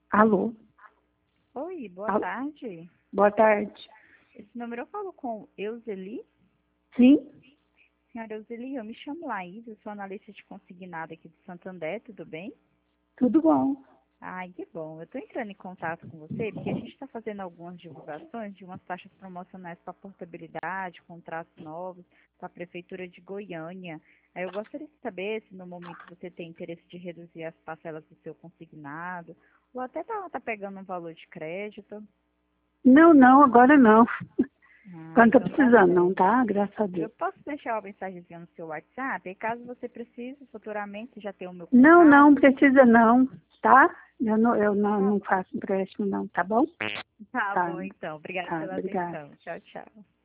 Alô? Oi, boa Alô? tarde. Boa tarde. Esse número eu falo com Euseli. Sim? Senhora Euseli, eu me chamo Laís, eu sou analista de consignado aqui do Santander, tudo bem? Tudo bom? Ai, que bom. Eu estou entrando em contato com você porque a gente está fazendo algumas divulgações de umas taxas promocionais para portabilidade, contratos novos para a Prefeitura de Goiânia. Aí eu gostaria de saber se no momento você tem interesse de reduzir as parcelas do seu consignado ou até tá pegando um valor de crédito. Não, agora não. Ah, Quando tô então tá precisando, não, certo. tá? Graças a Eu Deus. posso deixar uma mensagenzinha no seu WhatsApp? E caso você precise, futuramente já tem o meu Não contato. precisa não, tá? Tá, Não faço empréstimo não, tá bom? tá Tá, bom, então. Obrigada tá, pela obrigada. atenção. Tchau, tchau.